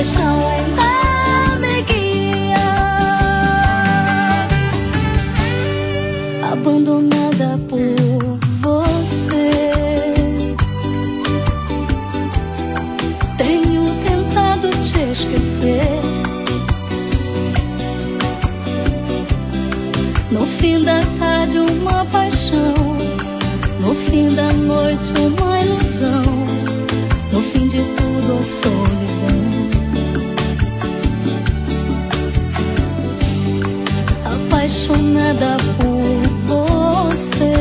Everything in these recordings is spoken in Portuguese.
paixão ainda me guia. Abandonada por você, tenho tentado te esquecer. No fim da tarde uma paixão, no fim da noite uma ilusão, no fim de tudo a solidão. Apaixonada por você,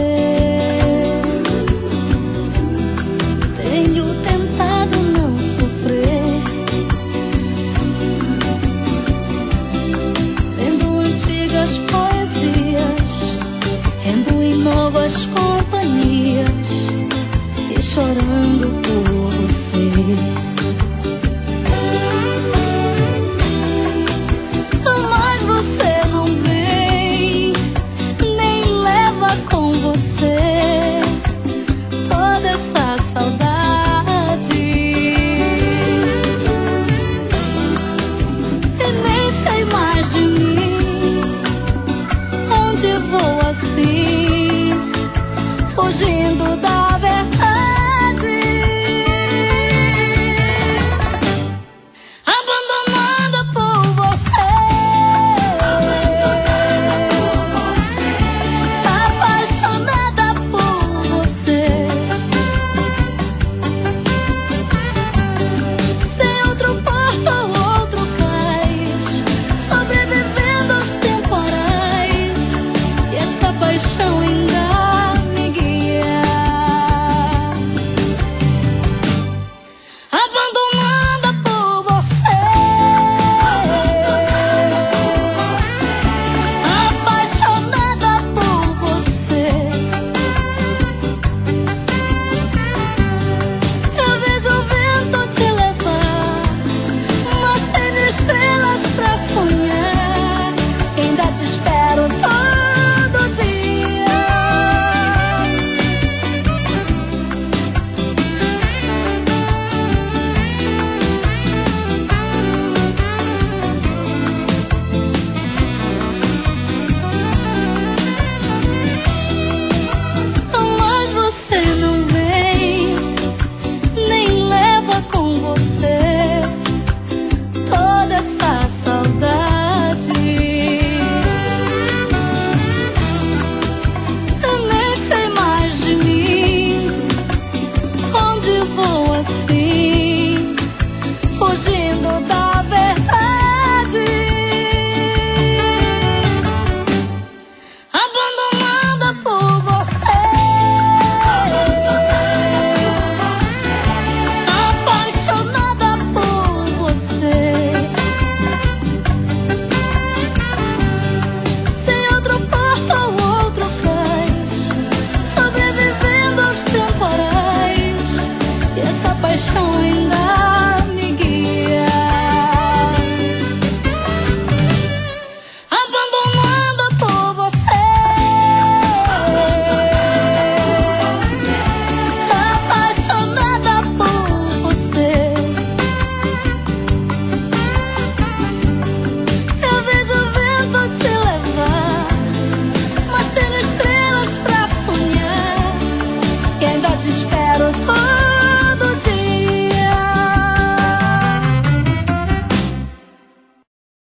tenho tentado não sofrer, lendo antigas poesias, rendo em novas companhias e chorando por você. Mas você não vem, nem leva com você toda essa saudade. E nem sei mais de mim, onde vou assim, fugindo da verdade. Abandonada por você, apaixonada por você, sem outro porto ou outro cais, sobrevivendo aos temporais, e essa paixão ainda me guia. Abandonada por você, apaixonada por você, eu vejo o vento te levar, mas tenho estrelas pra sonhar, ainda te espero todo dia. Mas você não vem, nem leva com você toda essa saudade. Eu nem sei mais de mim, onde vou assim, fugindo da verdade. Abandonada por você, apaixonada por você, sem outro porto ou outro cais, sobrevivendo aos temporais, e essa paixão ainda me guia. Abandonada por você, apaixonada por você, eu vejo o vento te levar, mas tenho estrelas pra sonhar, e ainda te espero todo